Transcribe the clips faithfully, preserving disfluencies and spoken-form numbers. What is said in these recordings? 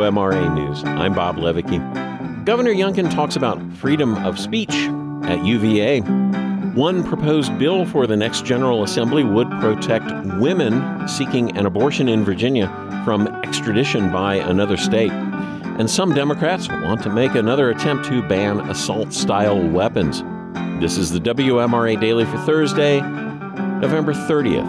M R A News. I'm Bob Levicki. Governor Youngkin talks about freedom of speech at U V A. One proposed bill for the next General Assembly would protect women seeking an abortion in Virginia from extradition by another state. And some Democrats want to make another attempt to ban assault-style weapons. This is the W M R A Daily for Thursday, November thirtieth.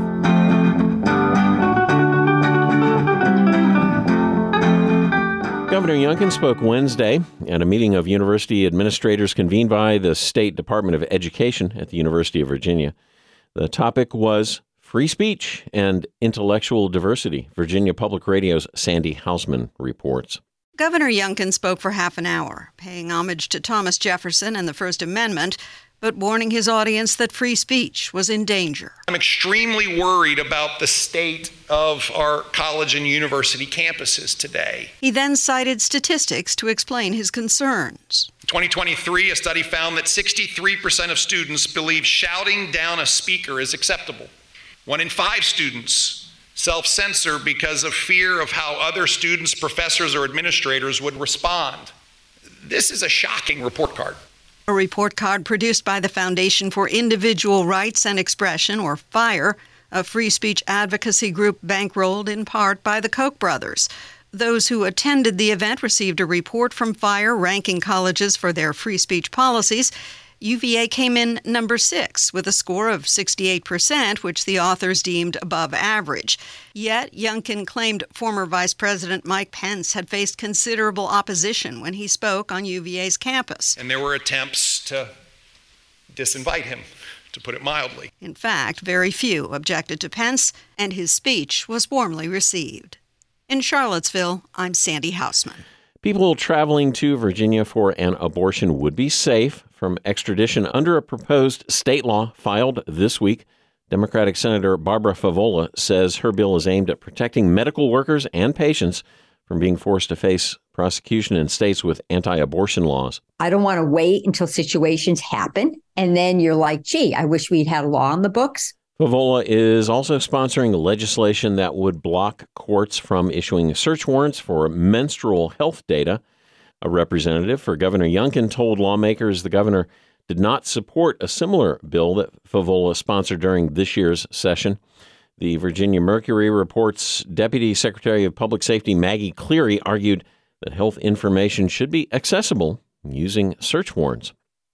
Governor Youngkin spoke Wednesday at a meeting of university administrators convened by the State Department of Education at the University of Virginia. The topic was free speech and intellectual diversity. Virginia Public Radio's Sandy Hausman reports. Governor Youngkin spoke for half an hour, paying homage to Thomas Jefferson and the First Amendment, but warning his audience that free speech was in danger. I'm extremely worried about the state of our college and university campuses today. He then cited statistics to explain his concerns. In twenty twenty-three, a study found that sixty-three percent of students believe shouting down a speaker is acceptable. One in five students self-censor because of fear of how other students, professors, or administrators would respond. This is a shocking report card. A report card produced by the Foundation for Individual Rights and Expression, or FIRE, a free speech advocacy group bankrolled in part by the Koch brothers. Those who attended the event received a report from FIRE ranking colleges for their free speech policies. U V A came in number six with a score of sixty-eight percent, which the authors deemed above average. Yet, Youngkin claimed former Vice President Mike Pence had faced considerable opposition when he spoke on U V A's campus. And there were attempts to disinvite him, to put it mildly. In fact, very few objected to Pence, and his speech was warmly received. In Charlottesville, I'm Sandy Hausman. People traveling to Virginia for an abortion would be safe from extradition under a proposed state law filed this week. Democratic Senator Barbara Favola says her bill is aimed at protecting medical workers and patients from being forced to face prosecution in states with anti-abortion laws. I don't want to wait until situations happen, and then you're like, gee, I wish we'd had a law on the books. Favola is also sponsoring legislation that would block courts from issuing search warrants for menstrual health data. A representative for Governor Youngkin told lawmakers the governor did not support a similar bill that Favola sponsored during this year's session. The Virginia Mercury reports Deputy Secretary of Public Safety Maggie Cleary argued that health information should be accessible using search warrants.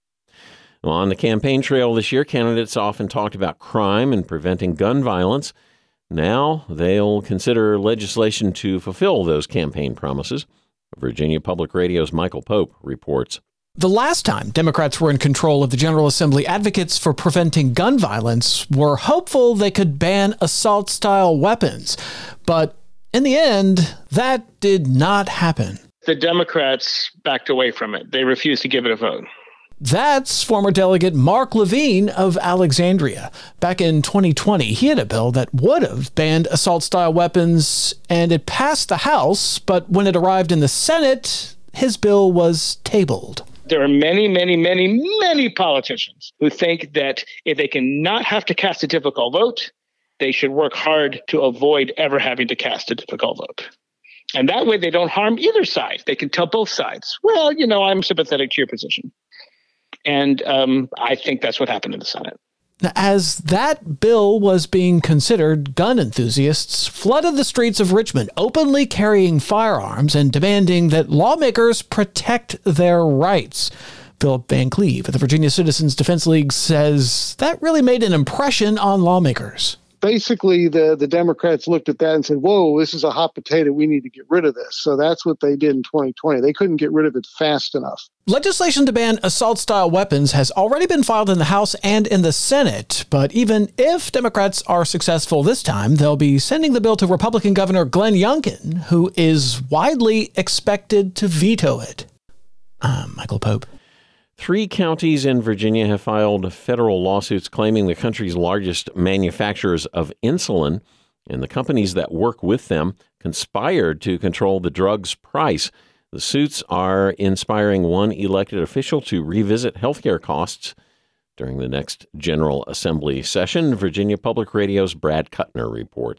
On the campaign trail this year, candidates often talked about crime and preventing gun violence. Now they'll consider legislation to fulfill those campaign promises. Virginia Public Radio's Michael Pope reports. The last time Democrats were in control of the General Assembly, advocates for preventing gun violence were hopeful they could ban assault-style weapons. But in the end, that did not happen. The Democrats backed away from it. They refused to give it a vote. That's former Delegate Mark Levine of Alexandria. Back in twenty twenty, he had a bill that would have banned assault-style weapons, and it passed the House, but when it arrived in the Senate, his bill was tabled. There are many, many, many, many politicians who think that if they cannot have to cast a difficult vote, they should work hard to avoid ever having to cast a difficult vote. And that way they don't harm either side. They can tell both sides, well, you know, I'm sympathetic to your position. And um, I think that's what happened in the Senate. As that bill was being considered, gun enthusiasts flooded the streets of Richmond, openly carrying firearms and demanding that lawmakers protect their rights. Philip Van Cleve of the Virginia Citizens Defense League says that really made an impression on lawmakers. Basically, the, the Democrats looked at that and said, whoa, this is a hot potato. We need to get rid of this. So that's what they did in twenty twenty. They couldn't get rid of it fast enough. Legislation to ban assault-style weapons has already been filed in the House and in the Senate. But even if Democrats are successful this time, they'll be sending the bill to Republican Governor Glenn Youngkin, who is widely expected to veto it. I'm Michael Pope. Three counties in Virginia have filed federal lawsuits claiming the country's largest manufacturers of insulin and the companies that work with them conspired to control the drug's price. The suits are inspiring one elected official to revisit healthcare costs during the next General Assembly session. Virginia Public Radio's Brad Kuttner reports.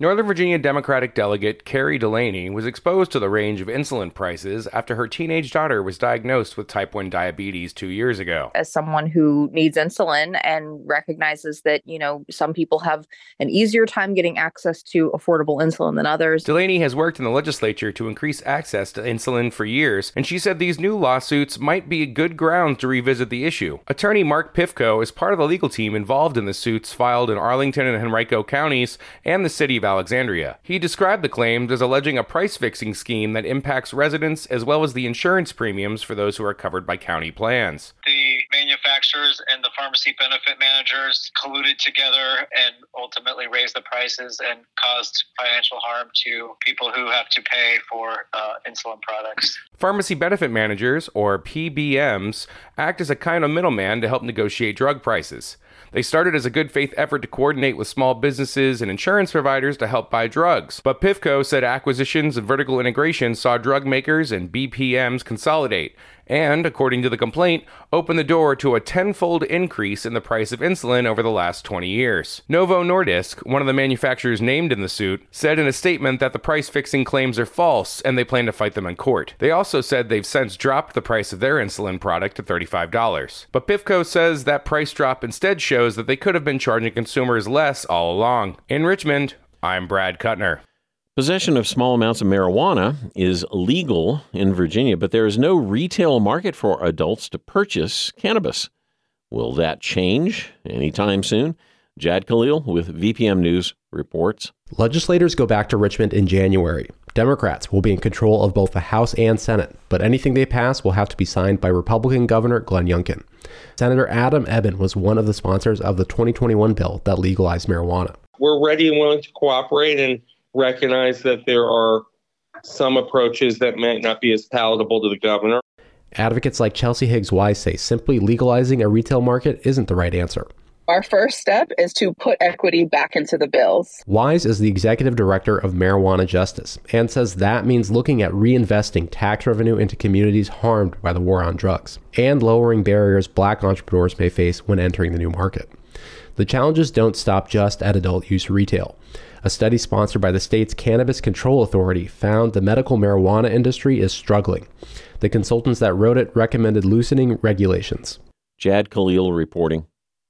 Northern Virginia Democratic delegate Carrie Delaney was exposed to the range of insulin prices after her teenage daughter was diagnosed with type one diabetes two years ago. As someone who needs insulin and recognizes that, you know, some people have an easier time getting access to affordable insulin than others. Delaney has worked in the legislature to increase access to insulin for years, and she said these new lawsuits might be good grounds to revisit the issue. Attorney Mark Pifko is part of the legal team involved in the suits filed in Arlington and Henrico counties and the city of Alexandria. He described the claims as alleging a price-fixing scheme that impacts residents as well as the insurance premiums for those who are covered by county plans. The manufacturers and the pharmacy benefit managers colluded together and ultimately raised the prices and caused financial harm to people who have to pay for uh, insulin products. Pharmacy benefit managers, or P B Ms, act as a kind of middleman to help negotiate drug prices. They started as a good faith effort to coordinate with small businesses and insurance providers to help buy drugs. But Pifko said acquisitions and vertical integration saw drug makers and B P Ms consolidate and, according to the complaint, opened the door to a tenfold increase in the price of insulin over the last twenty years. Novo Nordisk, one of the manufacturers named in the suit, said in a statement that the price-fixing claims are false and they plan to fight them in court. They also said they've since dropped the price of their insulin product to thirty-five dollars. But Pifko says that price drop instead shows that they could have been charging consumers less all along. In Richmond, I'm Brad Kuttner. Possession of small amounts of marijuana is legal in Virginia, but there is no retail market for adults to purchase cannabis. Will that change anytime soon? Jad Khalil with V P M News reports. Legislators go back to Richmond in January. Democrats will be in control of both the House and Senate, but anything they pass will have to be signed by Republican Governor Glenn Youngkin. Senator Adam Ebbin was one of the sponsors of the twenty twenty-one bill that legalized marijuana. We're ready and willing to cooperate and recognize that there are some approaches that might not be as palatable to the governor. Advocates like Chelsea Higgs Wise say simply legalizing a retail market isn't the right answer. Our first step is to put equity back into the bills. Wise is the executive director of Marijuana Justice and says that means looking at reinvesting tax revenue into communities harmed by the war on drugs and lowering barriers black entrepreneurs may face when entering the new market. The challenges don't stop just at adult use retail. A study sponsored by the state's Cannabis Control Authority found the medical marijuana industry is struggling. The consultants that wrote it recommended loosening regulations. Jad Khalil reporting.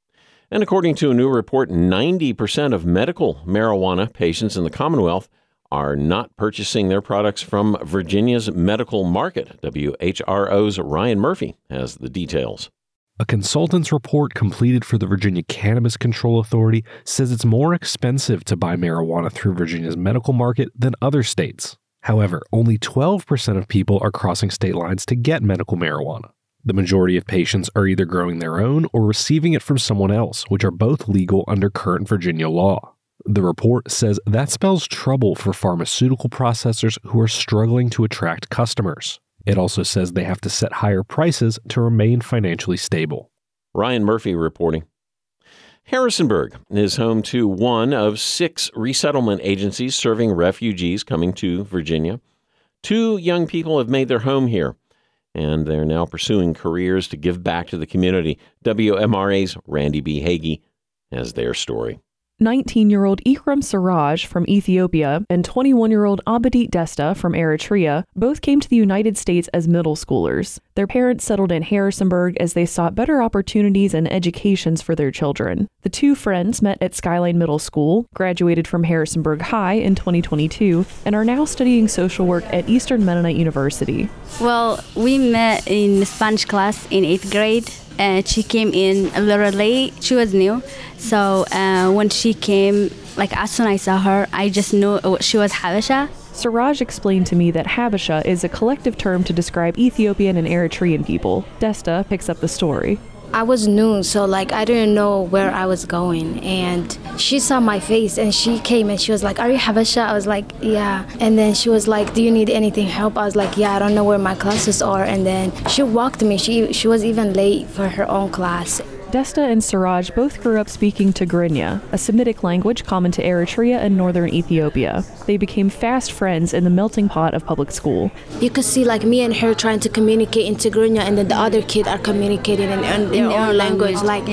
And according to a new report, ninety percent of medical marijuana patients in the Commonwealth are not purchasing their products from Virginia's medical market. W H R O's Ryan Murphy has the details. A consultant's report completed for the Virginia Cannabis Control Authority says it's more expensive to buy marijuana through Virginia's medical market than other states. However, only twelve percent of people are crossing state lines to get medical marijuana. The majority of patients are either growing their own or receiving it from someone else, which are both legal under current Virginia law. The report says that spells trouble for pharmaceutical processors who are struggling to attract customers. It also says they have to set higher prices to remain financially stable. Ryan Murphy reporting. Harrisonburg is home to one of six resettlement agencies serving refugees coming to Virginia. Two young people have made their home here, and they're now pursuing careers to give back to the community. W M R A's Randy B. Hagee has their story. nineteen-year-old Ikram Siraj from Ethiopia and twenty-one-year-old Abedit Desta from Eritrea both came to the United States as middle schoolers. Their parents settled in Harrisonburg as they sought better opportunities and educations for their children. The two friends met at Skyline Middle School, graduated from Harrisonburg High in twenty twenty-two, and are now studying social work at Eastern Mennonite University. Well, we met in Spanish class in eighth grade. And she came in a little late. She was new. So uh, when she came, like as soon as I saw her, I just knew she was Habesha. Siraj explained to me that Habesha is a collective term to describe Ethiopian and Eritrean people. Desta picks up the story. I was new, so like I didn't know where I was going, and she saw my face and she came and she was like, "Are you Habesha?" I was like, "Yeah." And then she was like, "Do you need anything help?" I was like, "Yeah, I don't know where my classes are." And then she walked me. She she was even late for her own class. Desta and Siraj both grew up speaking Tigrinya, a Semitic language common to Eritrea and northern Ethiopia. They became fast friends in the melting pot of public school. You could see like me and her trying to communicate in Tigrinya, and then the other kid are communicating in, in their in own language. language. Like, yeah.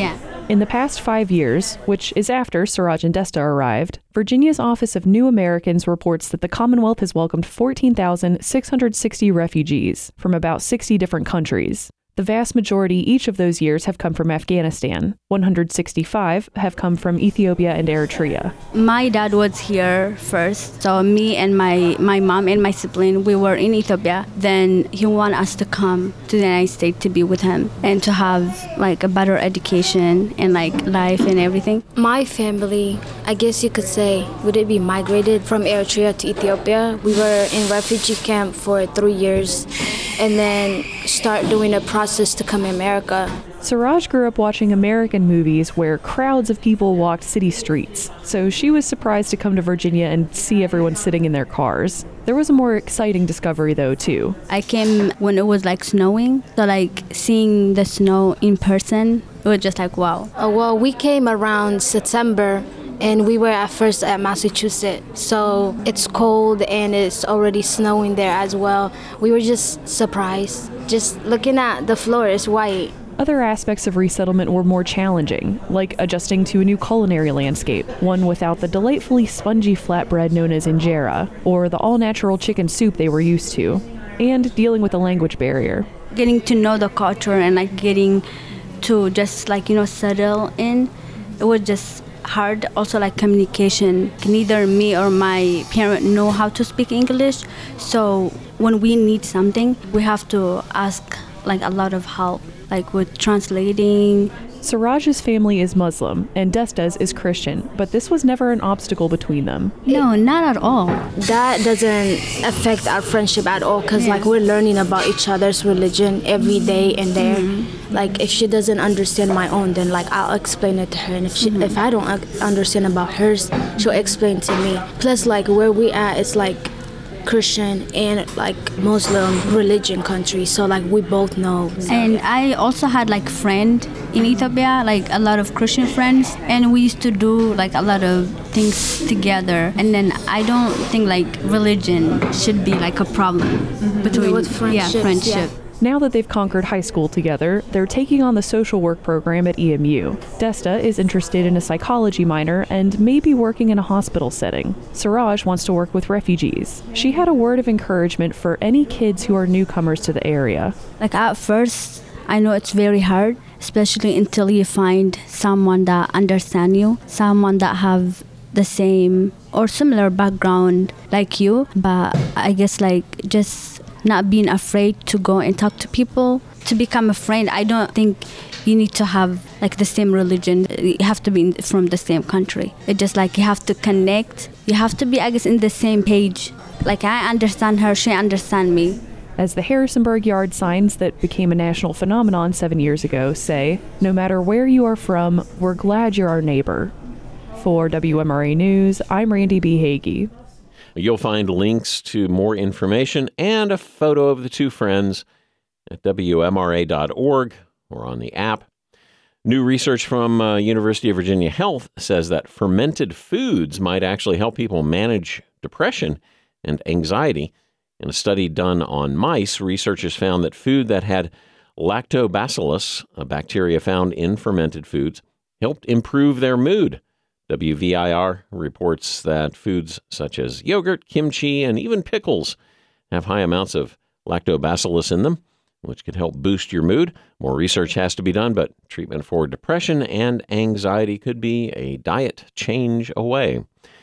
In the past five years, which is after Suraj and Desta arrived, Virginia's Office of New Americans reports that the Commonwealth has welcomed fourteen thousand six hundred sixty refugees from about sixty different countries. The vast majority each of those years have come from Afghanistan. one hundred sixty-five have come from Ethiopia and Eritrea. My dad was here first, so me and my, my mom and my sibling, we were in Ethiopia. Then he wanted us to come to the United States to be with him and to have like a better education and like life and everything. My family, I guess you could say, would it be migrated from Eritrea to Ethiopia? We were in refugee camp for three years and then start doing a process to come to America. Suraj grew up watching American movies where crowds of people walked city streets, so she was surprised to come to Virginia and see everyone sitting in their cars. There was a more exciting discovery, though, too. I came when it was like snowing, so like seeing the snow in person, it was just like, wow. Uh, well, we came around September, and we were at first at Massachusetts, so it's cold and it's already snowing there as well. We were just surprised. Just looking at the floor, it's white. Other aspects of resettlement were more challenging, like adjusting to a new culinary landscape, one without the delightfully spongy flatbread known as injera, or the all-natural chicken soup they were used to, and dealing with the language barrier. Getting to know the culture and like getting to just like, you know, settle in, it was just hard. Also like communication. Neither me or my parent know how to speak English, so when we need something, we have to ask like a lot of help, like with translating. Suraj's family is Muslim and Desta's is Christian, but this was never an obstacle between them. No, not at all. That doesn't affect our friendship at all, because yeah. like we're learning about each other's religion every day and there. Mm-hmm. Like if she doesn't understand my own, then like I'll explain it to her, and if she, mm-hmm. if I don't understand about hers, she'll explain to me. Plus like where we at, it's like Christian and like Muslim religion country, so like we both know. And I also had like friend in Ethiopia, like a lot of Christian friends, and we used to do like a lot of things together. And then I don't think like religion should be like a problem mm-hmm. between yeah friendship. Yeah. Now that they've conquered high school together, they're taking on the social work program at E M U. Desta is interested in a psychology minor and may be working in a hospital setting. Suraj wants to work with refugees. She had a word of encouragement for any kids who are newcomers to the area. Like at first, I know it's very hard, especially until you find someone that understands you, someone that have the same or similar background like you. But I guess like just not being afraid to go and talk to people, to become a friend. I don't think you need to have like the same religion. You have to be from the same country. It's just like you have to connect. You have to be, I guess, in the same page. Like I understand her, she understands me. As the Harrisonburg Yard signs that became a national phenomenon seven years ago say, no matter where you are from, we're glad you're our neighbor. For W M R A News, I'm Randy B. Hagee. You'll find links to more information and a photo of the two friends at W M R A dot org or on the app. New research from uh, University of Virginia Health says that fermented foods might actually help people manage depression and anxiety. In a study done on mice, researchers found that food that had lactobacillus, a bacteria found in fermented foods, helped improve their mood. W V I R reports that foods such as yogurt, kimchi, and even pickles have high amounts of lactobacillus in them, which could help boost your mood. More research has to be done, but treatment for depression and anxiety could be a diet change away.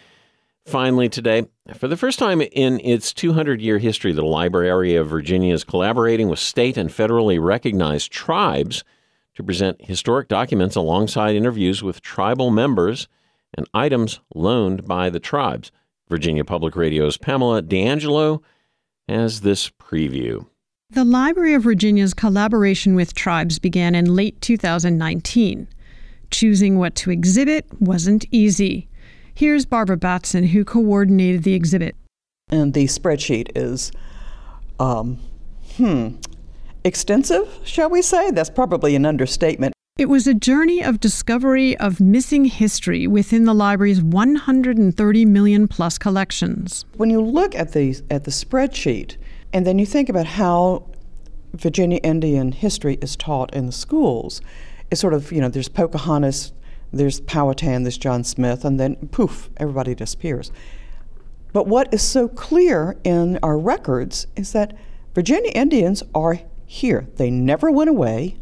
Finally today, for the first time in its two hundred year history, the Library of Virginia is collaborating with state and federally recognized tribes to present historic documents alongside interviews with tribal members and items loaned by the tribes. Virginia Public Radio's Pamela D'Angelo has this preview. The Library of Virginia's collaboration with tribes began in late two thousand nineteen. Choosing what to exhibit wasn't easy. Here's Barbara Batson, who coordinated the exhibit. And the spreadsheet is, um, hmm, extensive, shall we say? That's probably an understatement. It was a journey of discovery of missing history within the library's one hundred thirty million plus collections. When you look at the, at the spreadsheet, and then you think about how Virginia Indian history is taught in the schools, it's sort of, you know, there's Pocahontas, there's Powhatan, there's John Smith, and then poof, everybody disappears. But what is so clear in our records is that Virginia Indians are here. They never went away.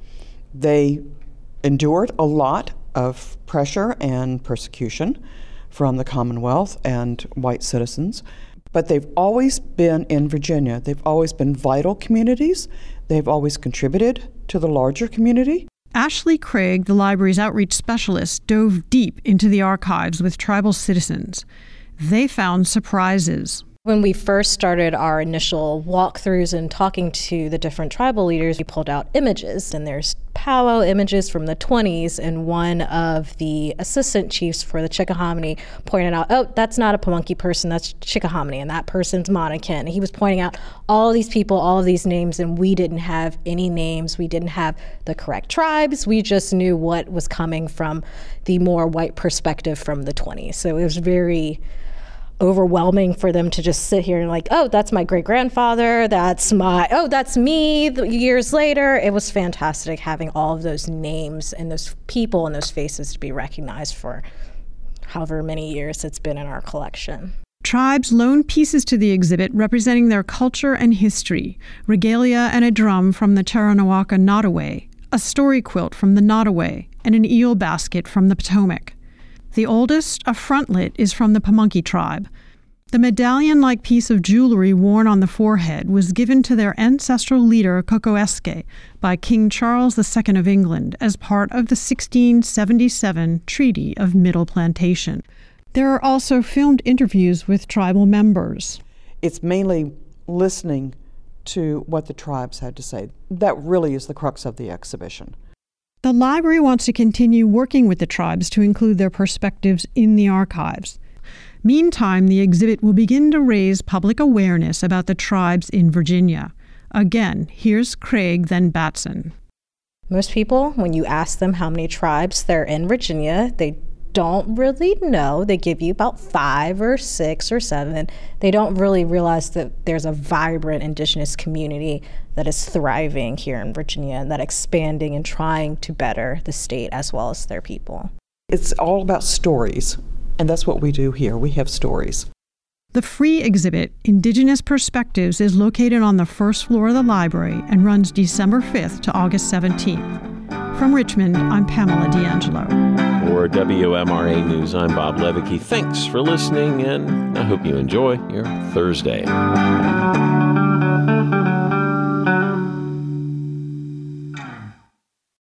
They endured a lot of pressure and persecution from the Commonwealth and white citizens, but they've always been in Virginia. They've always been vital communities. They've always contributed to the larger community. Ashley Craig, the library's outreach specialist, dove deep into the archives with tribal citizens. They found surprises. When we first started our initial walkthroughs and talking to the different tribal leaders, we pulled out images, and there's powwow images from the twenties, and one of the assistant chiefs for the Chickahominy pointed out, oh, that's not a Pamunkey person, that's Chickahominy, and that person's Monacan. He was pointing out all of these people, all of these names, and we didn't have any names. We didn't have the correct tribes. We just knew what was coming from the more white perspective from the twenties. So it was very overwhelming for them to just sit here and like, oh, that's my great grandfather, that's my, oh, that's me years later. It was fantastic having all of those names and those people and those faces to be recognized for however many years it's been in our collection. Tribes loaned pieces to the exhibit representing their culture and history, regalia and a drum from the Taranawaka Nottoway, a story quilt from the Nottoway, and an eel basket from the Potomac. The oldest, a frontlet, is from the Pamunkey tribe. The medallion-like piece of jewelry worn on the forehead was given to their ancestral leader, Kokoeske, by King Charles the Second of England as part of the sixteen seventy-seven Treaty of Middle Plantation. There are also filmed interviews with tribal members. It's mainly listening to what the tribes had to say. That really is the crux of the exhibition. The library wants to continue working with the tribes to include their perspectives in the archives. Meantime, the exhibit will begin to raise public awareness about the tribes in Virginia. Again, here's Craig, then Batson. Most people, when you ask them how many tribes there are in Virginia, they don't really know. They give you about five or six or seven. They don't really realize that there's a vibrant indigenous community that is thriving here in Virginia and that expanding and trying to better the state as well as their people. It's all about stories, and that's what we do here. We have stories. The free exhibit, Indigenous Perspectives, is located on the first floor of the library and runs December fifth to August seventeenth. From Richmond, I'm Pamela D'Angelo. For W M R A News, I'm Bob Levicki. Thanks for listening, and I hope you enjoy your Thursday.